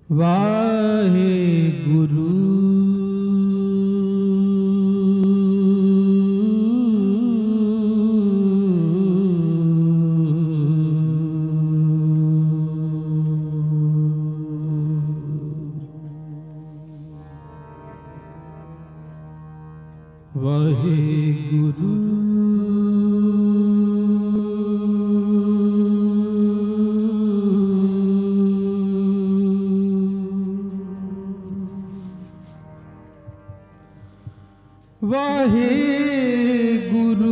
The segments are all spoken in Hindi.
वाहेगुरु वाहेगुरु वाहेगुरु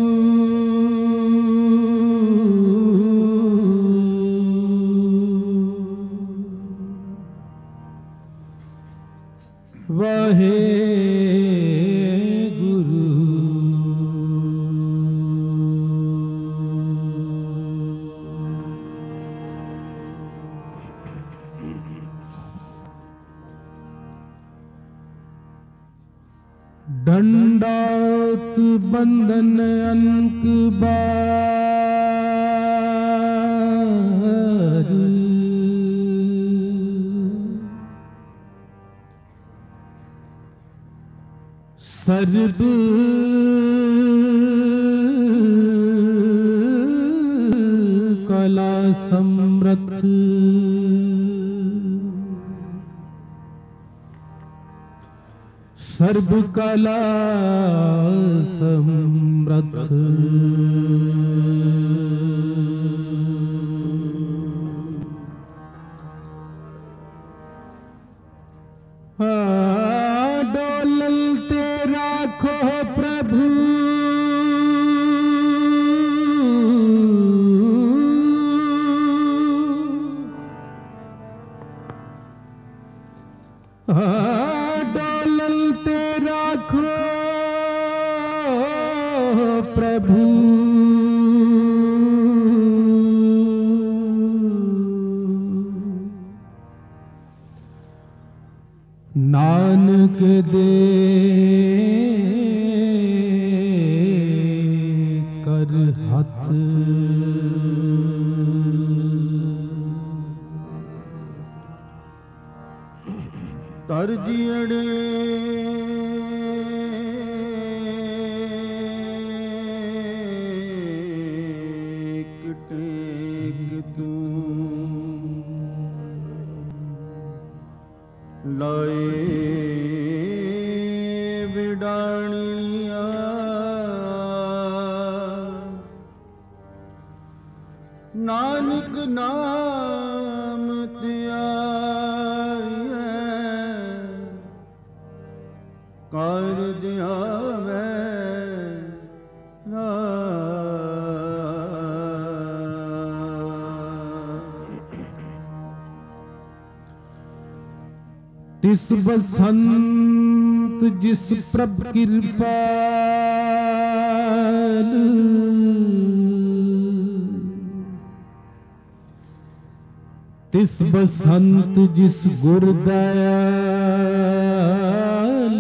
वाहेगुरु दंडात बंधन अनक बार सर्ब कला समृद्ध सर्व कला समृद्ध डोलते राखो प्रभु डोलते राखो प्रभु नानक दे कर हथ तरजियड़े टेक तू लाए विडानिया नानक नाम त्याए कारज आवे तिस बसंत जिस प्रभ कृपाल तिस बसंत जिस गुरदयाल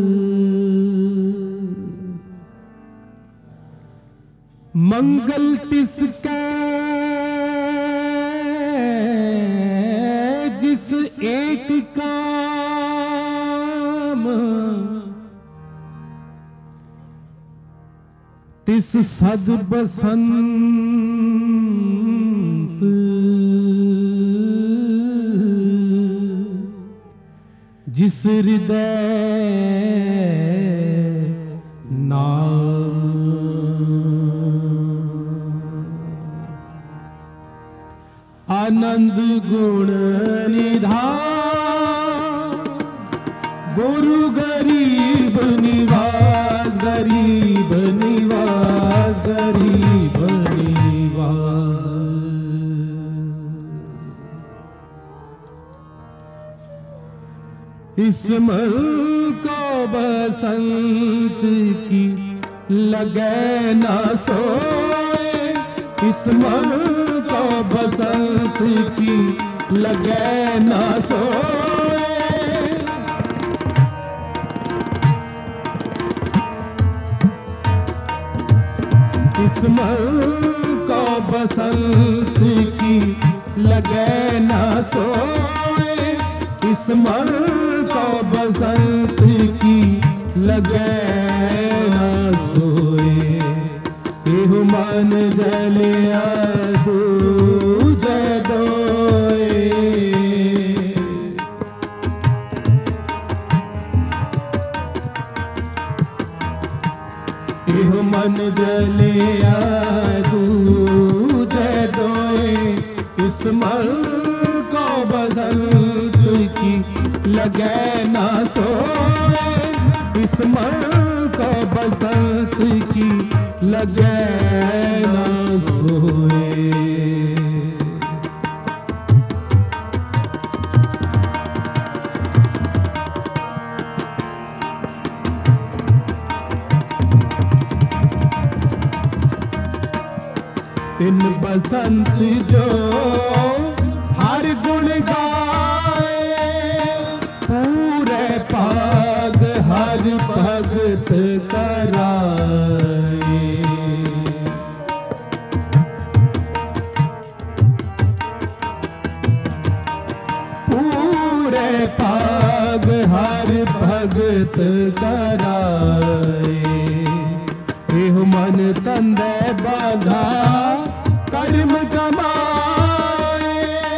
मंगल तिसका जिस एक काम तिस सद बसंत जिस हृदय नाम आनंद गुण निधान गुरु गरीब निवास गरीब निवास गरीब निवास इस मन को बसंत की लगे ना सोए इस मन को बसंत की लगे ना सोए इस मन को बसंत की लगे ना सोए इस मन को बसंत की लगे ना सोए। एहु मन जलिया दूजे दोए। एहु मन जलिया दूजे दोए। इस मन को बसंत की लगे ना सोए। इस मन को बसंत की लगे ना सोए। इन बसंत जो हर गुण गाए। पूरे पाग हर भगत कराए। पूरे पाग हर भगत कराए। एहु मन तंदे बाधा कर्म कमाए।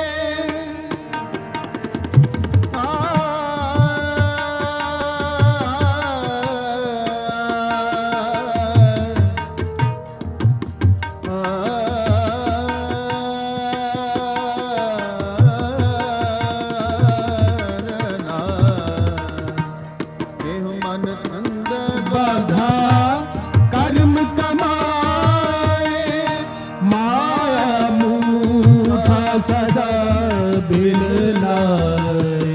एहु मन तंदे बाधा कर्म कमाए। माया मूठा सदा बिन लाए।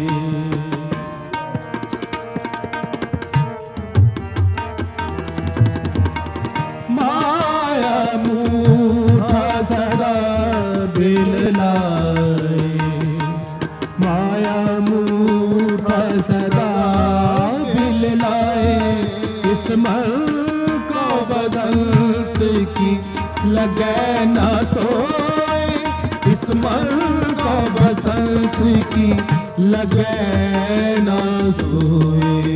माया मूठा सदा बिन लाए। माया मूठा सदा बिन लाए। इस मन को बसंत की लगे ना सोए। इस मन को बसंत की लगे ना सोए।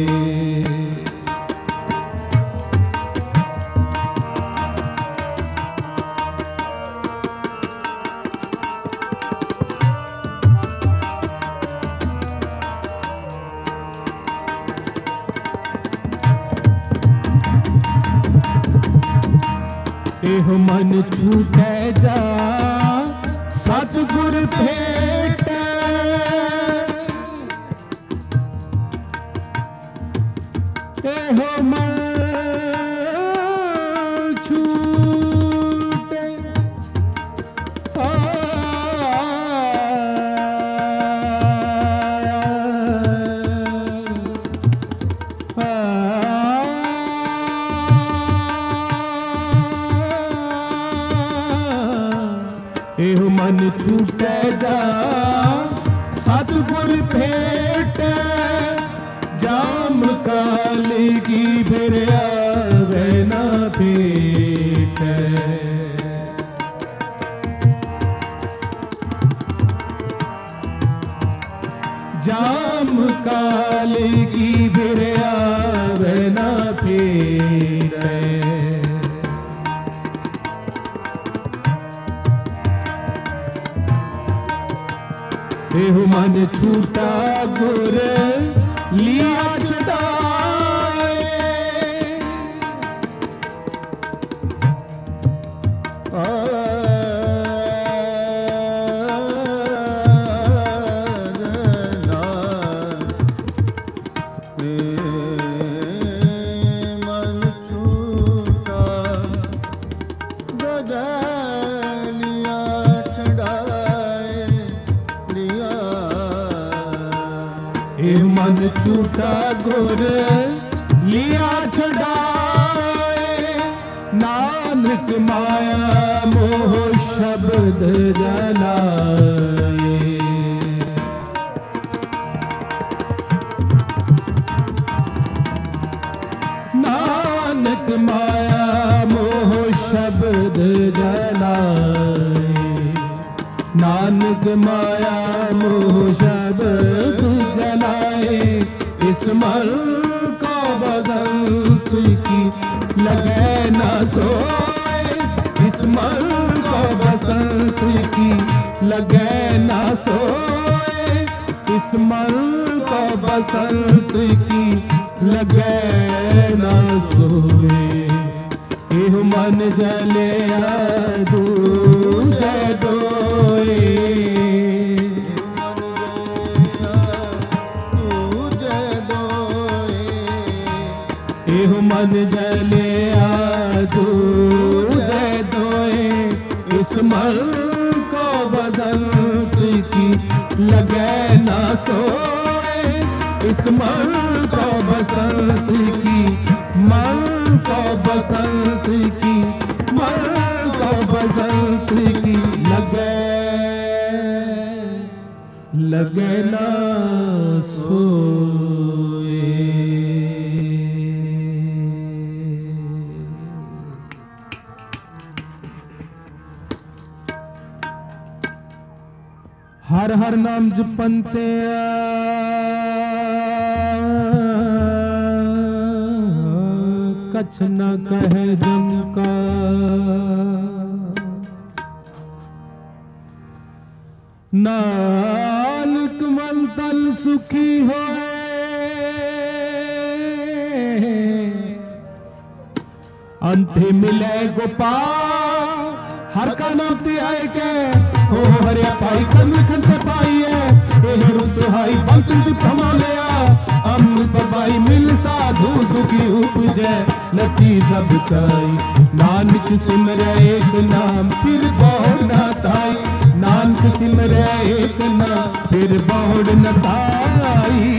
एहु मन छूटे जा सतगुर भेटे। एहु मन छूटे एहु मन छूटे जा सतगुर भेट। जाम काली की फिर आवे ना भेट। जाम काली की फिर आवे ना भेट। एहु मन छूटा गुर लिया छुड़ाए। मन छूटा गदलिया छड़ाए। मन छूटा गुर लिया छुड़ाए। नानक माया मोह शब्द जलाए। नानक माया मोह शब्द जलाए। नानक माया मोह शब्द जलाए, इस मन को बसंत की लगे ना सोए, इस मन को बसंत की लगे ना सोए, इस मन को बसंत की लगे ना सोए। एह मन जले दूजे दोए, एह मन जले दूजे दोए, इस मन को बसंत की लगे ना सोए, इस मन को बसंत की, मन को बसंत की, मन को बसंत की लगे ना सोए। हर हर नाम जपनते कछ न कहे जम का, नानक मन तल सुखी होए, अंते मिले गोपाल हर का नाम ते आए के, हो हरिया पाई कन खंते पाइए, एह सुहाई बंतन दी भमा लिया, अमृत पाई मिल साधु सुखी उपजे, लती सब चाई। नानक सिमरे एक नाम फिर बहुड़ न ताई, नानक सिमरे एक नाम फिर बहुड़ न ताई।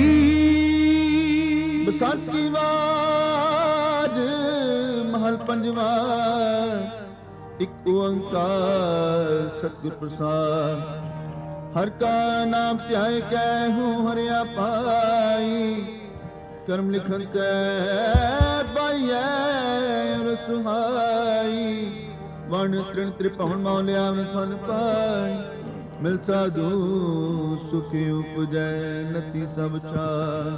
बसंत की वाज महल पंजवा, एक ओंकार सतगुर प्रसाद, हर का नाम त्याय कहूँ हरिया पाई, कर्म लिखन के पाइए सुहाई, वर्ण तृण त्रिभुवन मौलिया फल पाई, मिल साधु सुखी उपजै नति सब छाय,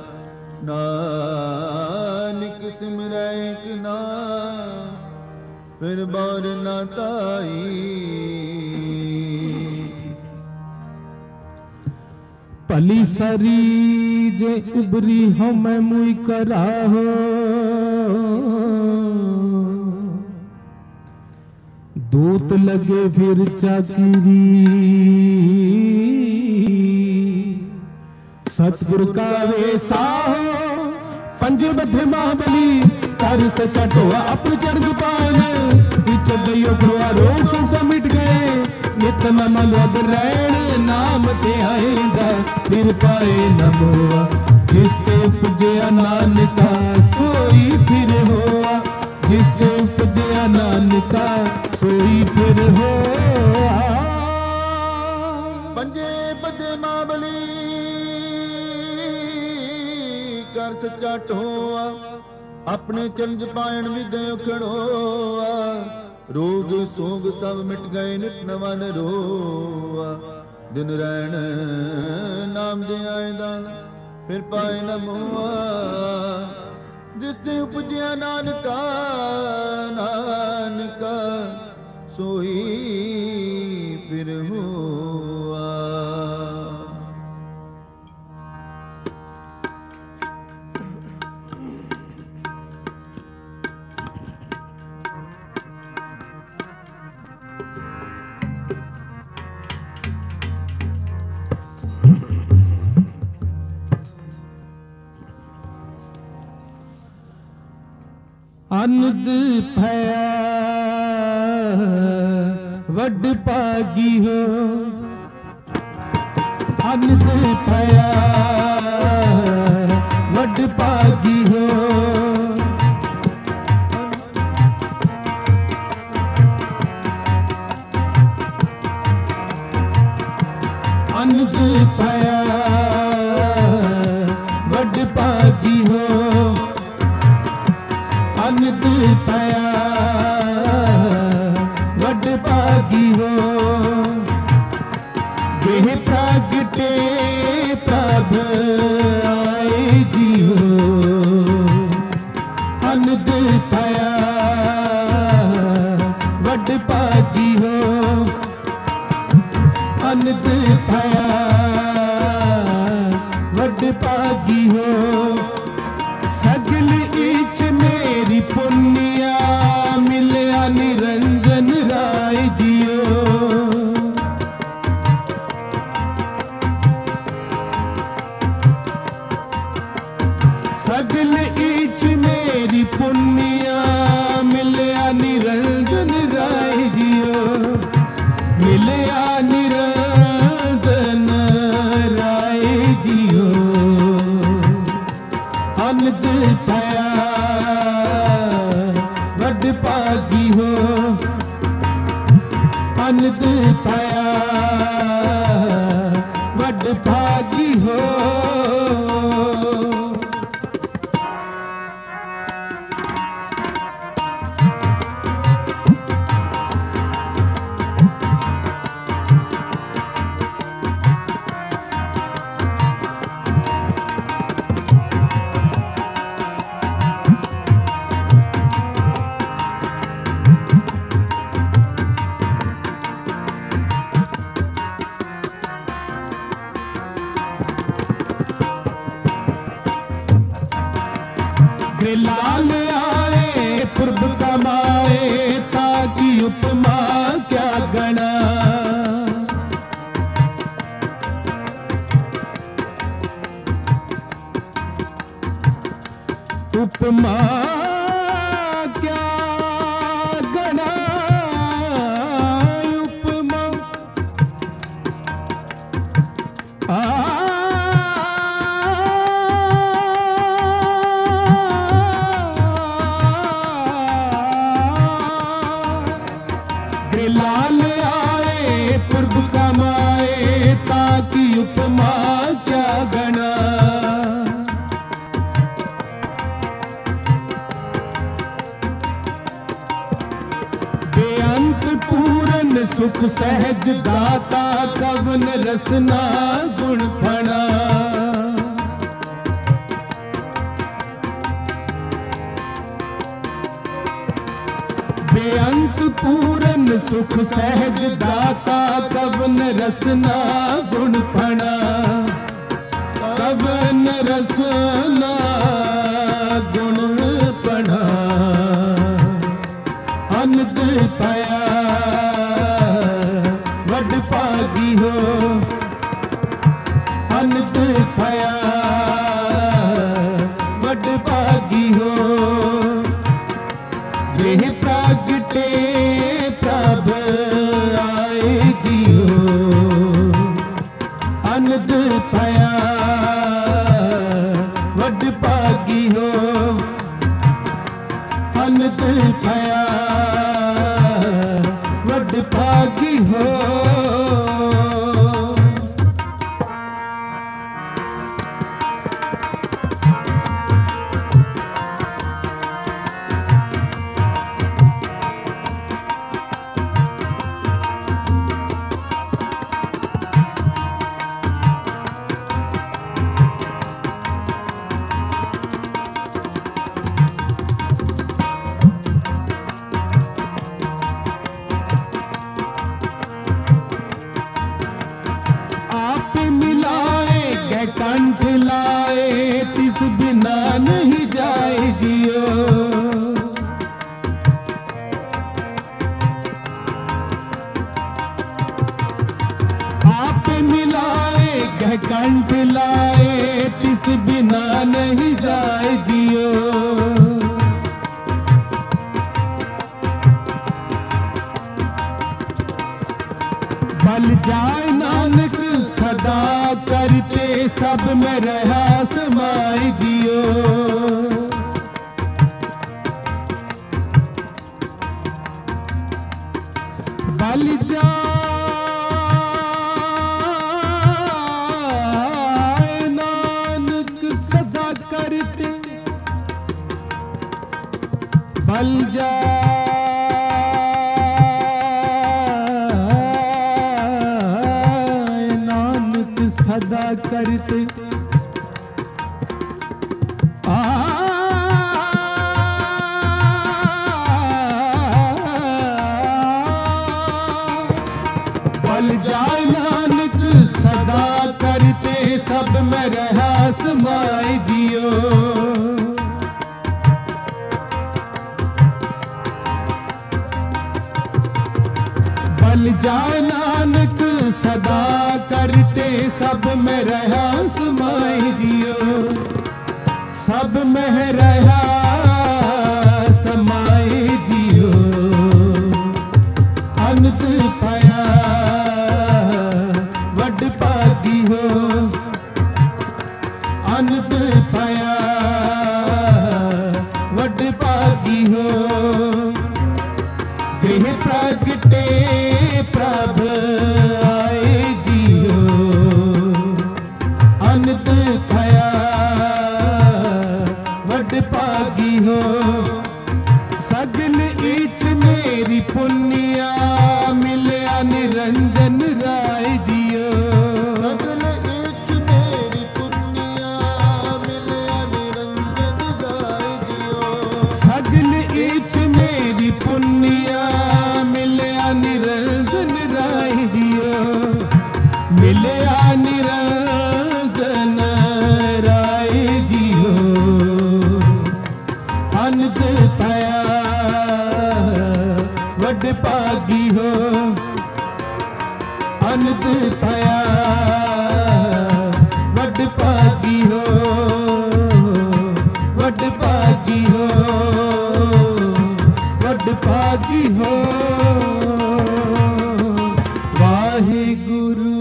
नानक सिमरै एक नाम फिर बार ना ताई। पली सरी जे उबरी हो मैं मुई करा हो, दूत लगे फिर चाकिरी, सतगुर का वेसा हो पंजे बधे महाबली, कर से चटोआ अपने चढ़ पाए, चढ़ो गुरुआ रोग सुख से मिट गए, नित मनोद रैण नाम ते आएगा फिर पाए न मोआ, जिस ते उपजे नानका सोई फिर होआ, जिस ते उपजे नानका सोई फिर होआ। पंजे बदे माबली कर सच्चा टोआ, अपने चंज पायण विदे खड़ोआ, रोग सोग सब मिट गए नित नवन रोआ, दिन रैण नाम दे आए दान फिर पाए न मोआ, जिस ते उपजिया नानका नानका सोई फिर हुआ। अनद भया वड पागी हो, अनद भया वड पागी हो, अनद भया वड पागी हो, अनद पया वड पागी हो, मेरी पुनिया मिलया निरंजन राय जियो। सगल इच मेरी पुनिया मिलया निरंजन राय जियो। मिलया निरंजन राय जियो। अनद पाया वड पागी हो। अनद पाया वड भागी हो। लाल आए पुरब कमाए ताकि उपमा क्या गणा। उपमा क्या गणा। उपमा लाल आए पुरब कमाए ताकि उपमा क्या गणा। बेअंत पूरन सुख सहज दाता कवन रसना गुण फणा। बेअंत पूरन सुख सहज दाता कवन रसना गुण फणा। कवन रसना गुण फणा। अनद पाया वड पागी हो। अनद पाया वड पागी हो। गृह प्रागटे प्रभ आए जियो। अनद पाया वड पागी हो। अनद पाया वड पागी हो। कंठ लाए तिस बिना नहीं जाए जियो। आप मिलाए गह कंठ लाए तिस बिना नहीं जाए जियो। बल जाए नानक सदा करते सब में रहा समाई जियो। बल जाए नानक सदा करते। बल जाए सदा करते। बल जाए नानक सदा करते सब में रहा समाई जियो। बल जाए नानक सदा करते सब में रहा समाई जियो सब में रहा समाई जियो अनंत पाया वड भागी हो अनंत पाया वड भागी हो गृह प्रगटे प्रभ आए जियो अनंत पाया वड भागी हो सगल इच मेरी पुनिया मिलया निरंजन राय जियो सगल इच मेरी पुनिया मिलया निरंजन राय जियो सगल इच मेरी पुनिया मिलया निरंजन राय जियो मिलया निरंजन राय जियो अनंत पाया वड भागी हो अनंत पाया वड भागी हो वड भागी हो वड भागी हो वाहिगुरु।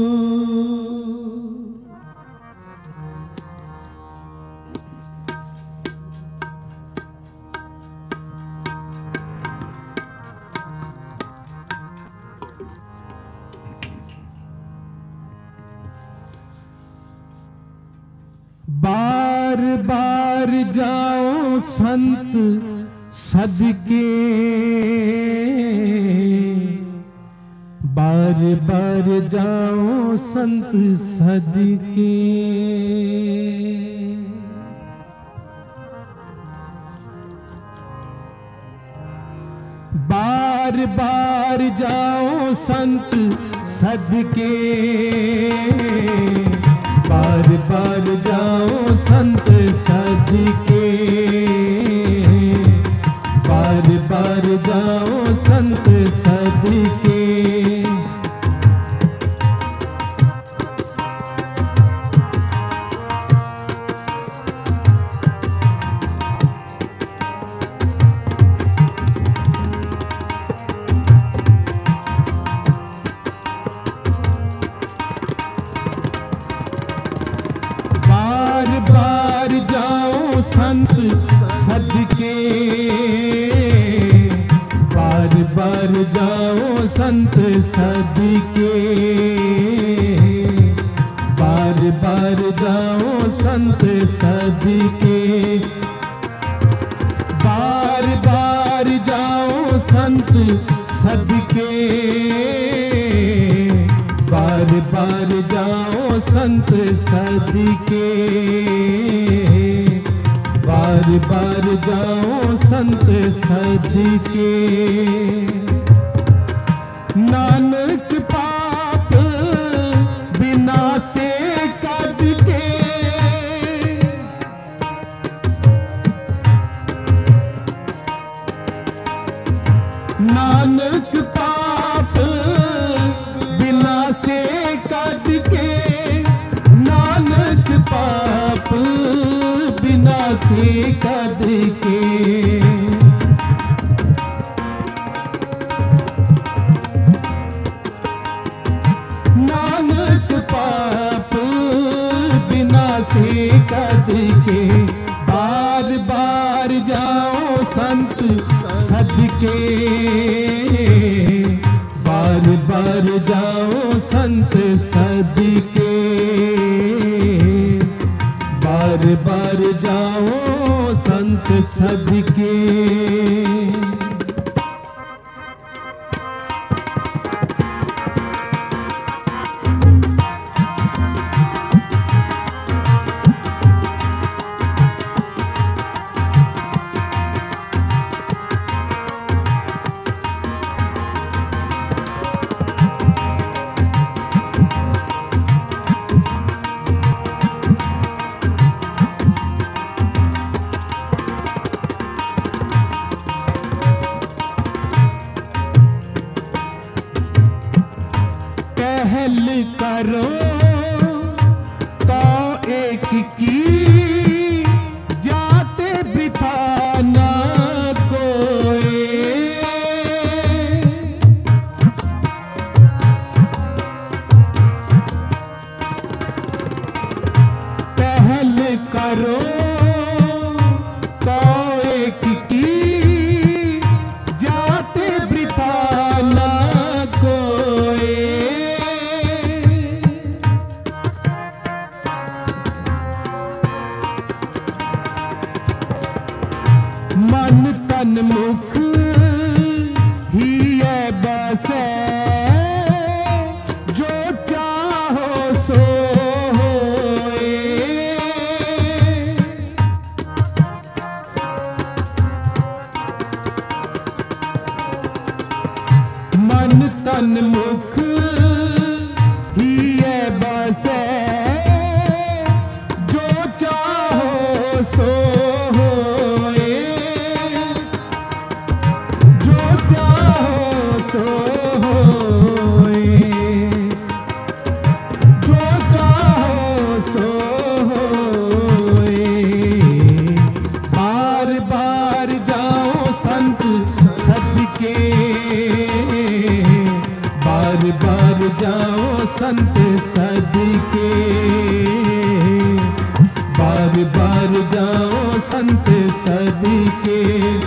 बार बार जाओ संत सदके बार बार जाओ संत सदके बार बार जाओ संत सदके बार बार जाओ संत सदके बार बार जाओ संत सदके संत सदके बार बार जाओ संत सदके बार बार जाओ संत सदके बार बार जाओ संत सदके बार बार जाओ संत सदके बार बार जाओ संत सदके नानक पाप बिना से कद के नानक पाप बिना से कद के नानक पाप बिना से कद के नानक पाप बिना से कद के बार बार जाओ संत सदके बार बार जाओ संत सदके बार बार जाओ संत सदके करो तो एक की जाते बिठाना कोई। पहल करो तो एक की जाते बिठाना कोई। मन तन मुख ही है बस जो चाहो सो होए। मन तन मुख ही है बस जो चाहो सो होए। जो चाहो सो होए। जो चाहो सो होए। बार बार जाओ संत सदके। बार बार जाओ संत सदके। बार बार जाओ संत सदके।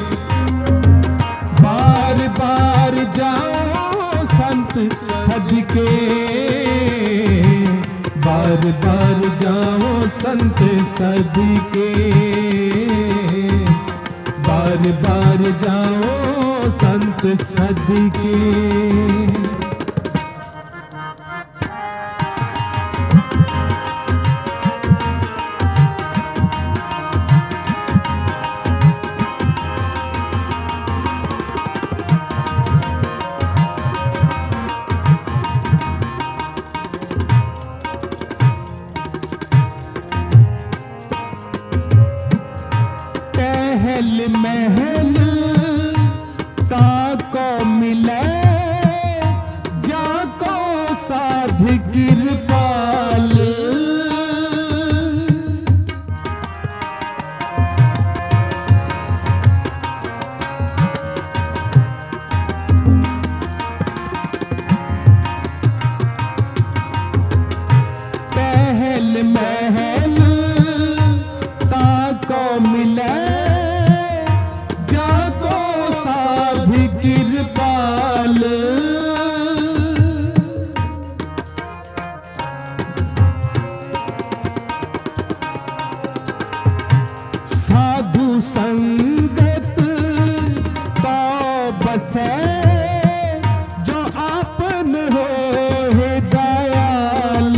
बार बार जाओ संत सदके। बार बार जाओ संत सदके। बार बार जाओ संत सदके। पहल महल ताको मिले जाको साध कृपाल। पहल महल ताको मिले जाको साध कृपाल। साधु संगत तो बसे जो आपन हो है दयाल।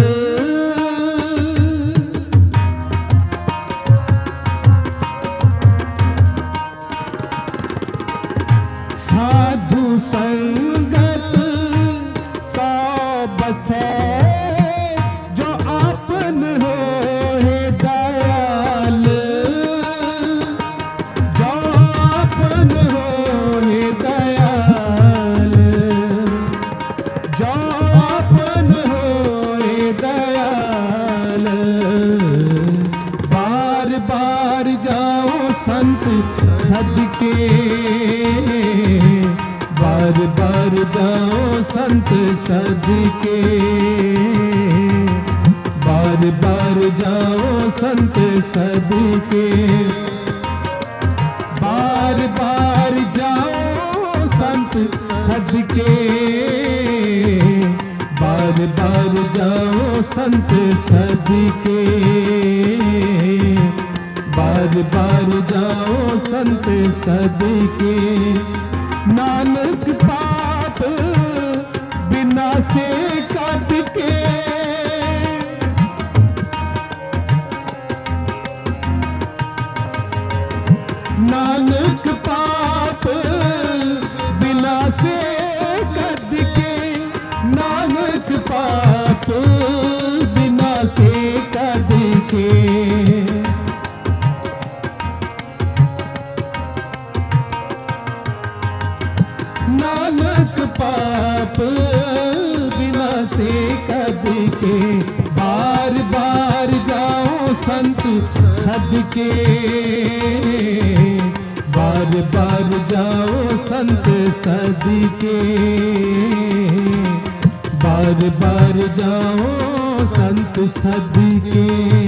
साधु संगत तो बसे जो आपन हो है दयाल। जो आपन हो है दयाल। जो आपन हो है दयाल। बार बार जाओ संत सदके। बार बार जाओ संत सदके। बार बार जाओ संत सदके। बार बार जाओ संत सदके। बार बार जाओ संत सदके। बार बार जाओ संत सदके। नानक पाप बिना से काट के। नानक पाप बिना से काट के। नानक पाप बिना से काट के। नानक पाप बिना से कद के, बार बार जाओ संत सदके, बार बार जाओ संत सदके, बार बार जाओ संत सदके।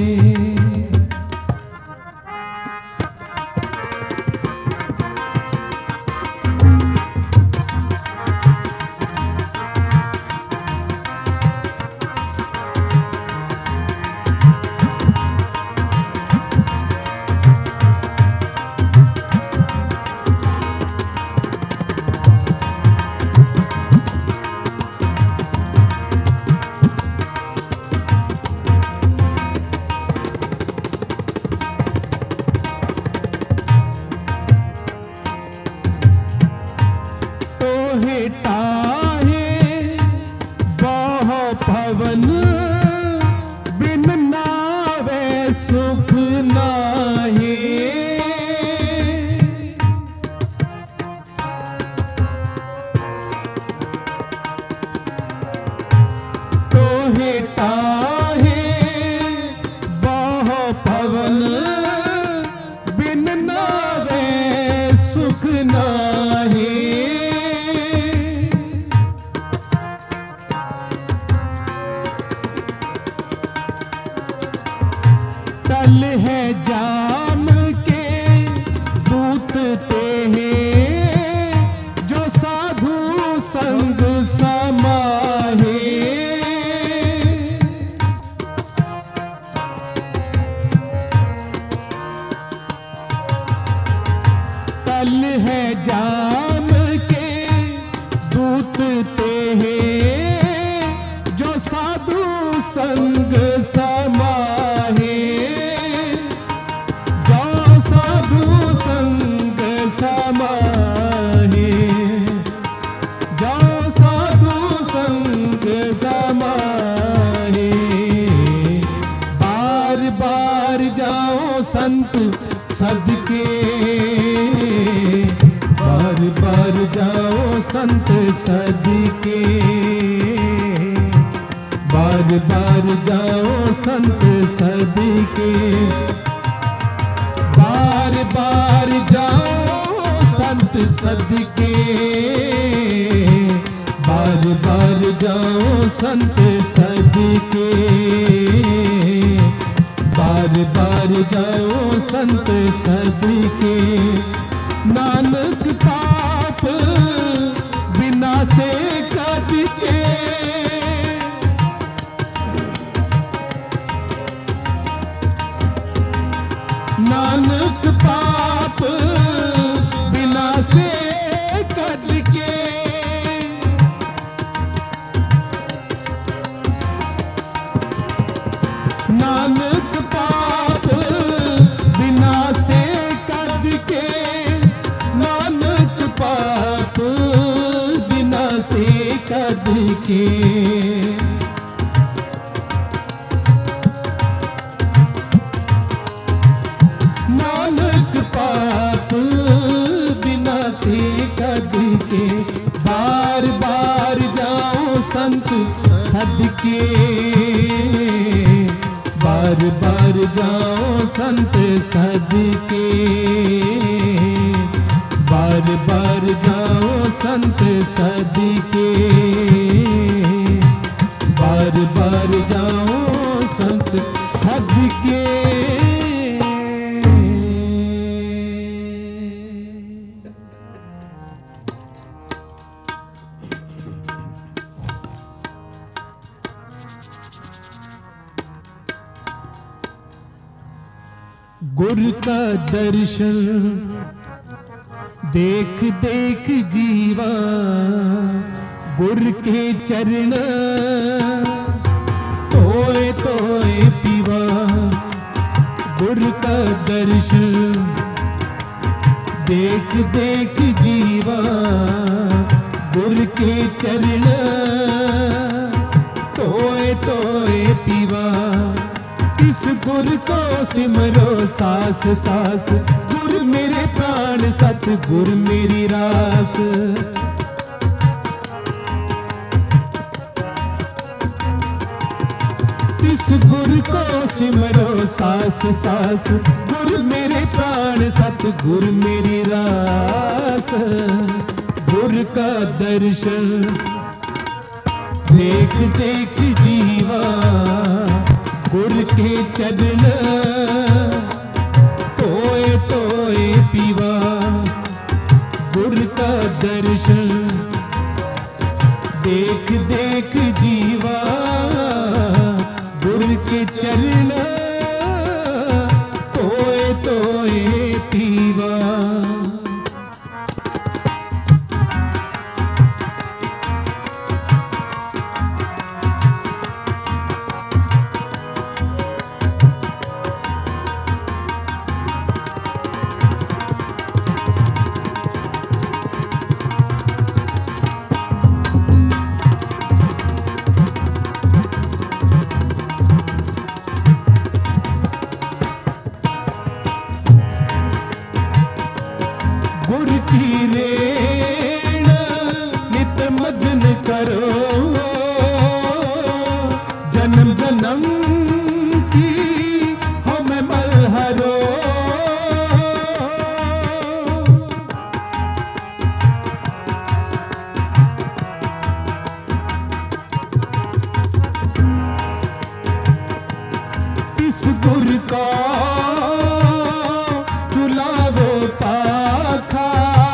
तल है जाम के दूत ते हैं, जो साधु संग समाहे, तल है जाम के दूत ते हैं, जो साधु संग समाहे, संत सदके, बार बार जाओ संत सदके, बार बार जाओ संत सदके, बार बार जाओ संत सदके, बार बार जाओ संत सदके, बार बार जाओ संत सदके। नानक पाप बिना से कद के, नानक पाप बिना से कद के, नानक पाप बिना से कद के, नानक पाप बिना से कद के। नानक पाप बिना से कद के, बार बार जाओ संत सदके, बार बार जाओ संत सदके, बार बार जाओ संत सदके, बार बार जाओ संत सदके। गुर का दर्शन देख देख जीवा, गुर के चरण तोए तोए पीवा। गुर का दर्शन देख देख जीवा, गुर के चरण तोए तोए पीवा। इस गुर को सिमरो सास सास, गुर मेरे प्राण सत गुर मेरी रास। गुर को सिमरो सास सास, गुर मेरे प्राण सत गुर मेरी रास। गुर का दर्शन देख देख जीवा, गुर के चरण तोए तोए पीवा। गुर का दर्शन देख देख जीवा, गुर के चरण तोए तोए पीवा। गुर की रेण नित मग्न करो, जन्म जन्म की हमें मलहरो। इस गुर का चुलावो पाखा,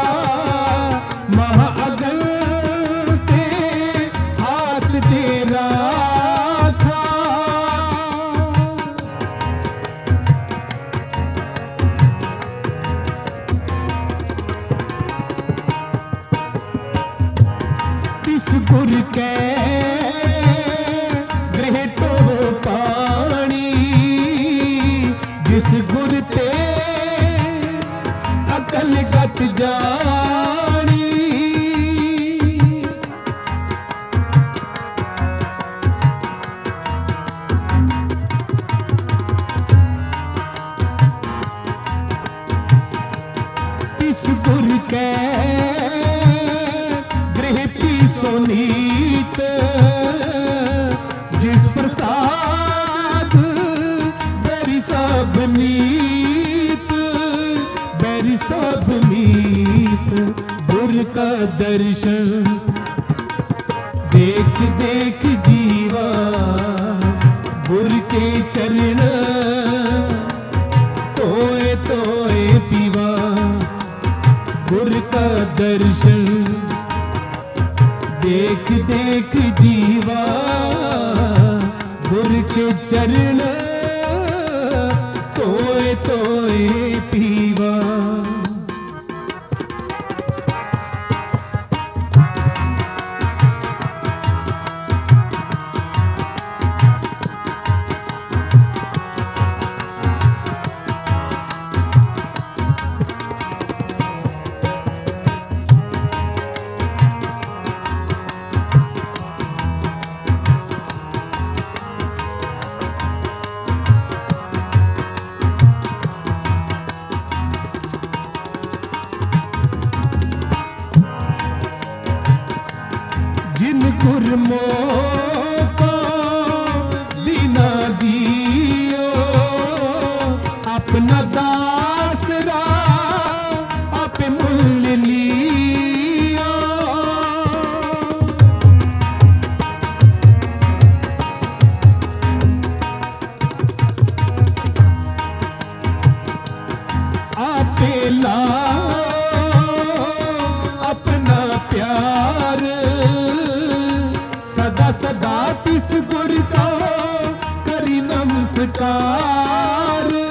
महाअगल ते हाथ दे राखा। इस गुर के ग्रहेटो पानी, जिस गुर ते अकल गत जानी। इस गुर के गृह पी सोनीत, जिस प्रसाद बैरी सब मीत, बैरी सब मीत। गुर का दर्शन देख देख जीवा, गुर के चरण तोए तोए पीवा। गुर का दर्शन देख देख जीवा, गुर के चरण तोए तोए पीवा। जिन गुरमों को दीना दियो, अपना दासरा आप मूल्य लियो। आपे लाओ अपना प्यार, सदा सदा तिस गुर का करी नमस्कार।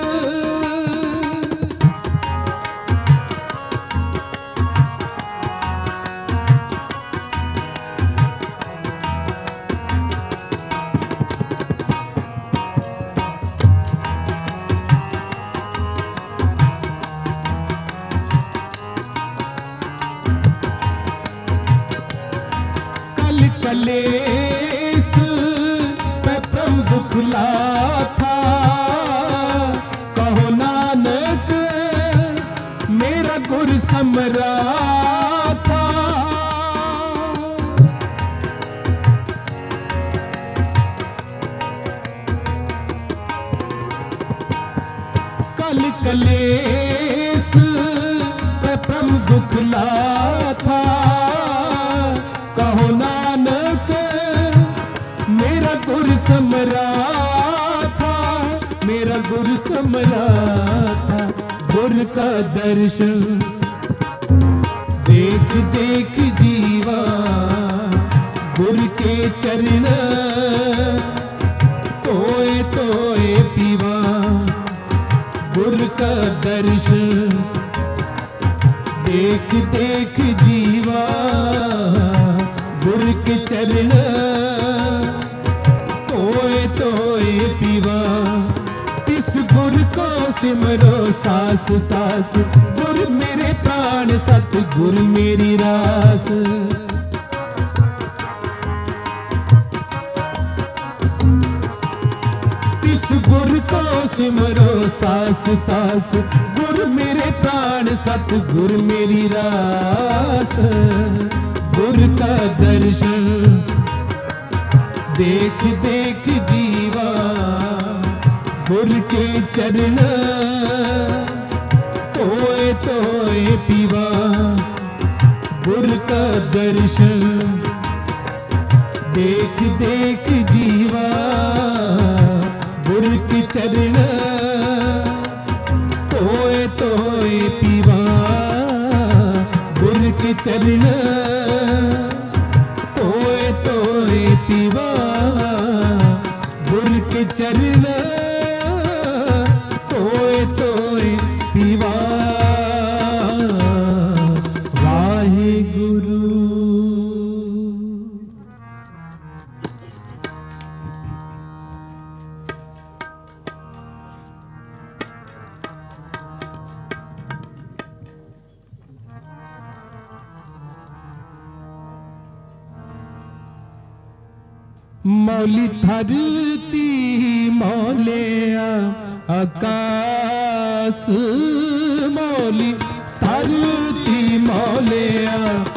कल कलेस पे प्रम दुखला था, कहो नानक मेरा गुर समरा था। कलेस प्रथम दुख लाथा, कहो नानक मेरा गुरु समराथा, मेरा गुरु समराथा। गुरु का दर्शन देख देख जीवा, गुरु के चरण तोए तोए पीवा। गुरु का दर्शन देख देख जीवा, गुरु के चरण तोए तोए पीवा। इस गुरु को सिमरो सास सास, गुरु मेरे प्राण सत, गुरु मेरी रास। इस गुरु को सिमरो सास सास, गुरु मेरे प्राण सत, गुरु मेरी रास। गुरु का दर्शन देख देख जीवा, गुरु के चरण तोए तोए पीवा। गुरु का दर्शन देख देख जीवा, गुरु के चरण तोए तोए पीवा। गुरु के चरण तोए तोए पीवा, गुरु के चरण तोए तोए पीवा। वाहिगुरु। मौली धरती मौलिया आकाश, मौली धरती मौलिया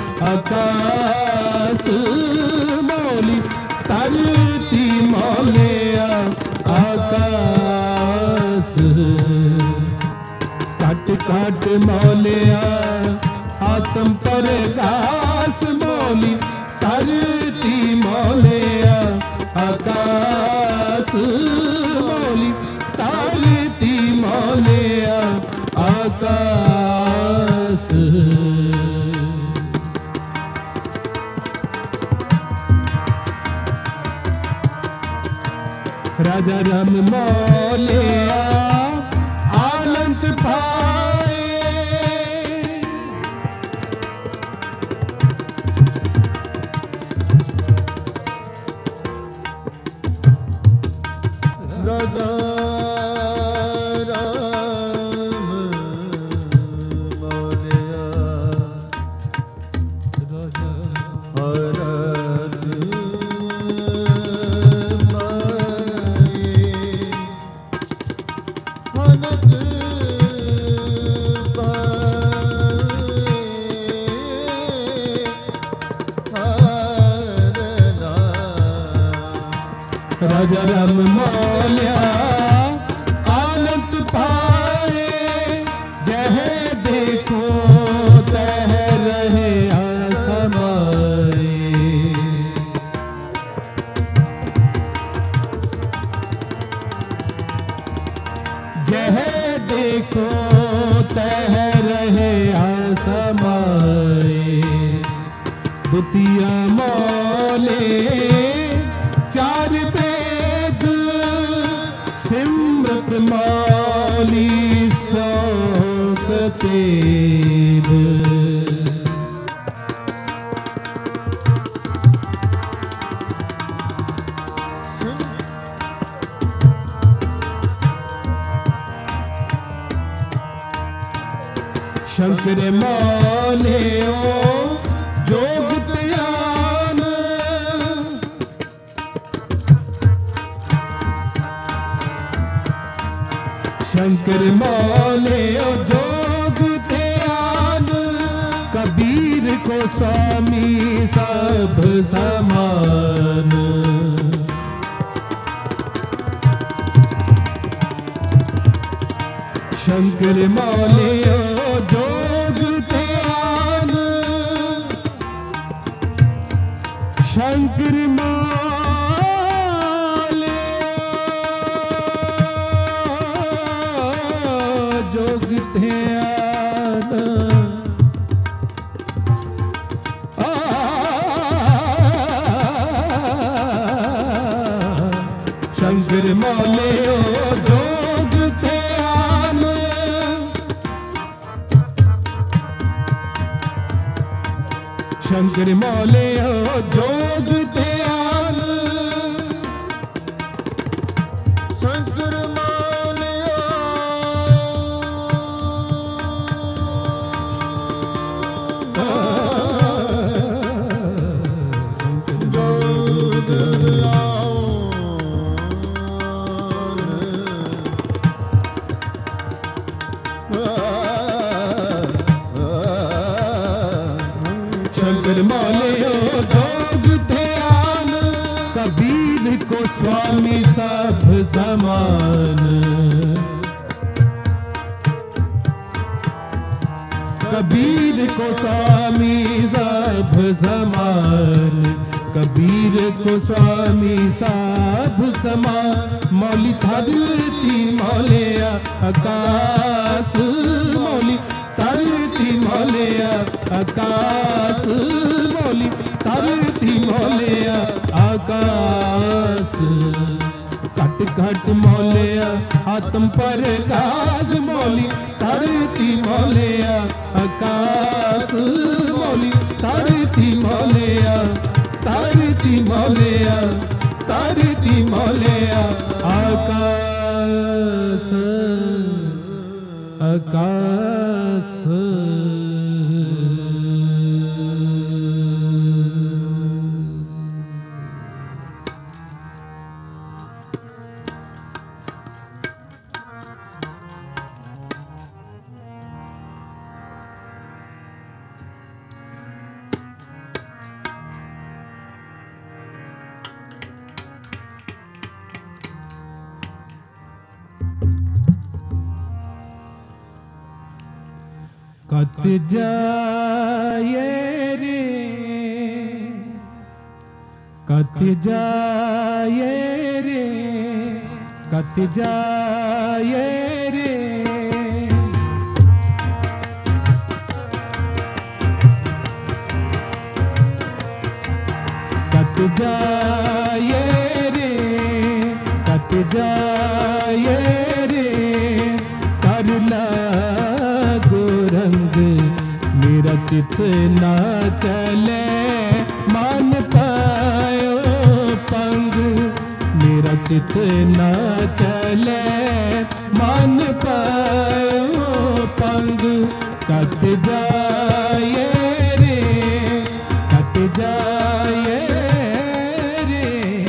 आकाश, मौली धरती मौलिया आकाश। काट काट मौलिया आत्म परगास, मौली धरती मौलिया आकाश, मौली धरती मौलिया आकाश। राजा राम मौलिया आनंद पाए, राजा राम मौलिया आनंद राजा राम मौलिया आनंद पाए, जह देखो तह रहे समाए। जह देखो तह रहे समाए। द्वितीय मौले चार वेद, सिमरत मौली सौकतेव। शंकर मौले ओ जोग ज्ञान, शंकर मौले ओ जोग ध्यान। कबीर को स्वामी सब समान, शंकर मौलियो जोग ध्यान शंकर मौलियो जोग ध्यान शंकर मौलियो जोग ध्यान शंकर मौलियो जोग ध्यान शंकर मौलियो जोग शंकर मौलियो जोग ध्यान कबीर को स्वामी सब समान कबीर को स्वामी सब समान कबीर को स्वामी सब समान मौली धरती मौलिया आकाश मौली धरती मौलिया आकाश मौली धरती मौलिया आकाश घट घट मौलिया आत्म प्रकाश मौली धरती मौलिया आकाश मौली धरती मौलिया धरती मौलिया धरती मौलिया आकाश आकाश कत जाए रे कत जाए रे कत जाए रे कत जाए रे कत जाए रे कर लगो रंग मेरा चित ना चले मान पायो पंग मेरा चित ना चले मान पायो पंग कत जाए रे कत जाए रे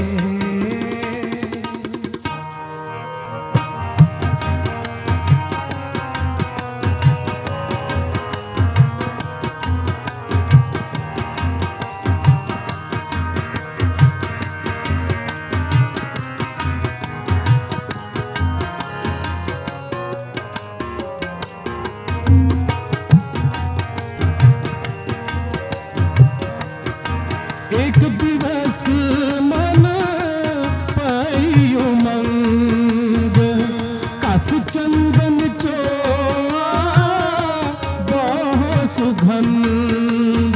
एक दिवस मन पाइयो मंग कस चंदन चोआ बहु सुगंध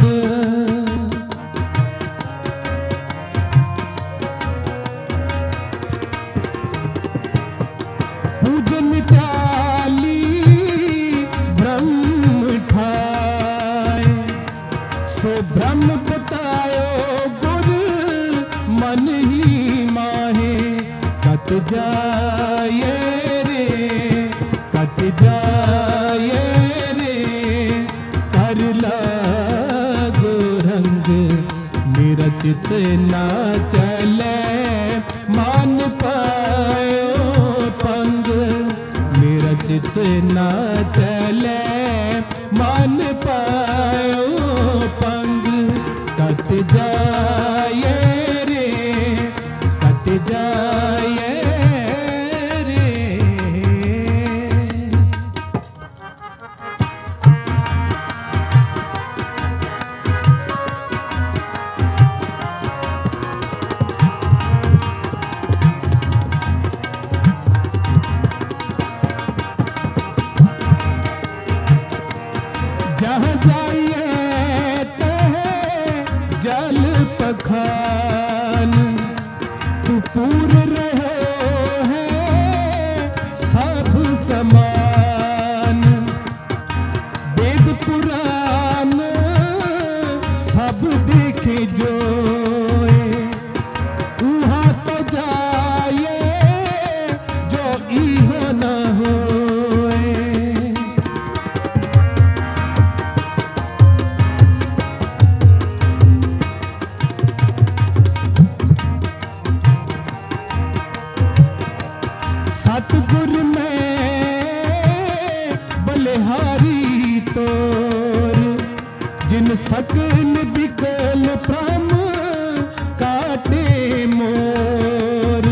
पूजन चाली ब्रह्म ठाए सो ब्रह्म बतायो गुरु मन ही माहे कत जाए रे कत जाए रे कर लगो रंग मेरा चित ना चले मान पायो पंग मेरा चित ना चले मान पायो पंग कत जाए रे कत जाए रे जहाँ जाइए तह जल पखान, तू पूर्ण रहो है सब समान। वेद पुराण सब देखे जोए, वहाँ तो जाए जो इहो न होए। सतगुर में बलिहारी तोर, जिन सकल बिकल प्रम काटे मोर।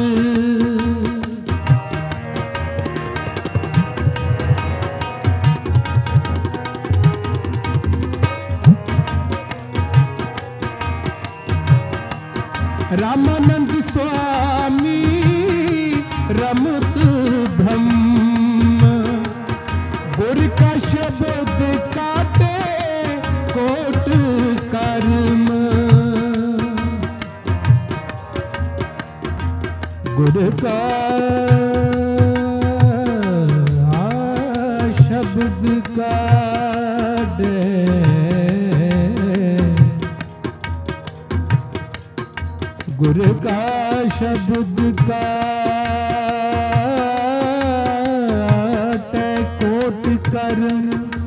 रामानंद स्वामी रमत ब्रह्म, गुर का शब्द काटे कोट कर्म। गुर का शब्द काटे गुर का शब्द काटे कोट कर्म।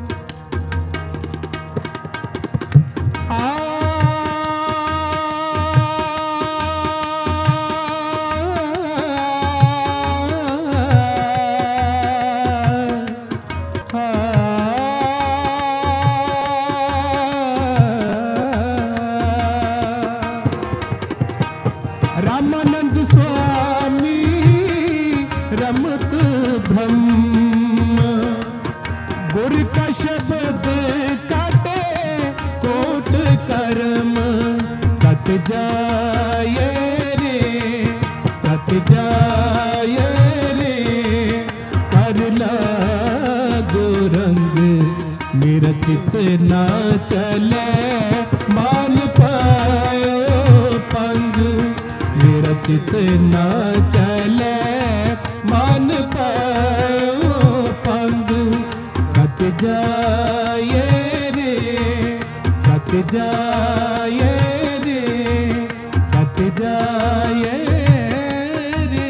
रामानंद स्वामी रमत ब्रह्म, गुर का शब्द काटे कोट कर्म। कट जाए रे कट जाए रे, कर लागो रंग, मेरा चित ना चले मान पायो पंग। मेरा चित ना चले मान पायो पंग। कट जाए रे कट जाए रे कट जाए रे।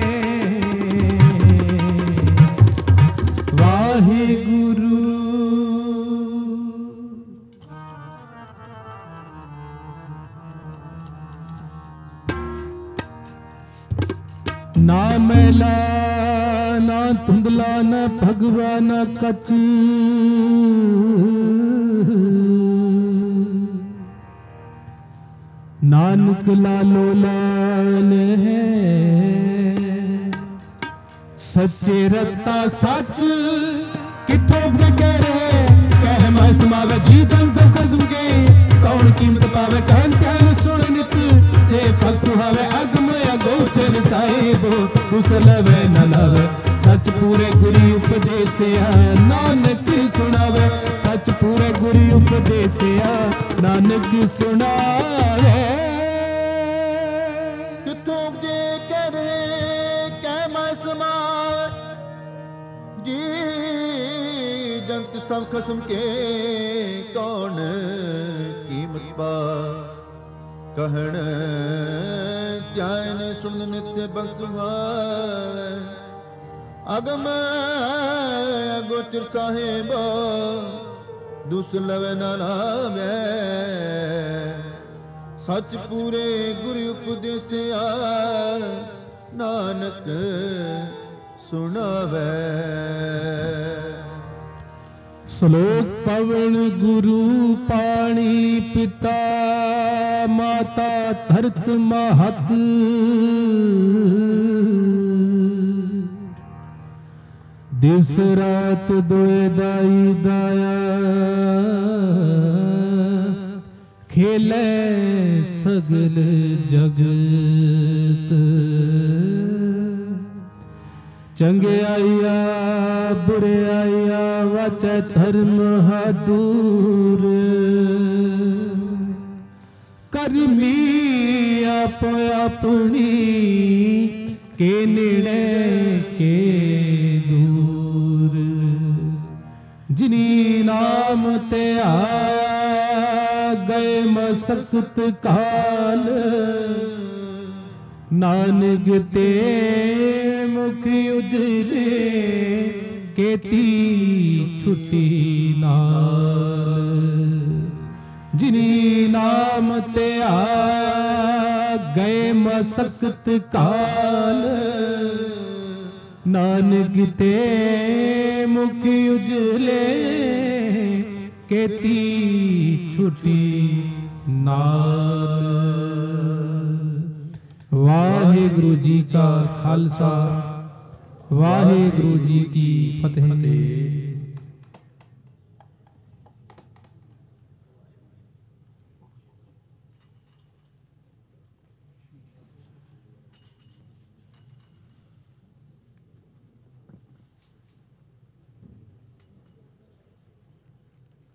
वाहे गुरु ना मैला ना धुंधला ना भगवा ना कच, नानक लालो लाल है। सच्चे रत्ता सच किथों कह रहे, कह मैं समावे जी जन सब खसम के। कौन कीमत पावे कहन कहन सुन नित, से पग सुहावे अगम अगोचर साहिबो। कुसलवे न लावे सच पूरे गुरी उपदेसिया, नानक सुनावे सच पूरे गुरी उपदेसिया, नानक सुनावे। किथों जे करे कह मैं समावे जी जंत सब खसम के। कौन कीमत पा कहण जान सुन नित से बसुहावे। अगम अगोचर साहिब दुसलवे न लावे, सच पूरे गुरु उपदेसिया, नानक सुनावे। श्लोक पवन गुरु पाणी पिता, माता धरत महत। दिवस रात दोए दाई दाया, खेले सगल जगत। चंगे आया बुरे आया वाचा धर्म हद, ਦੂਰ ਕਰਮੀ ਆਪ ਆਪਣੀ ਕੇ ਨੇੜੇ ਕੇ ਦੂਰ ਜਿਨੀ ਨਾਮ ਤੇ ਆ ਗਏ ਮਸਕਤ ਕਾਲ ਨਾਨਕ ਤੇ ਮੁਖ ਉਜਲੇ केती छुटी नाल जिनी नाम ते आ गए मसकत काल नानक ते मुख उजले केती छुटी नाल। वाहिगुरु जी का खालसा वाहिगुरु जी की फतेह।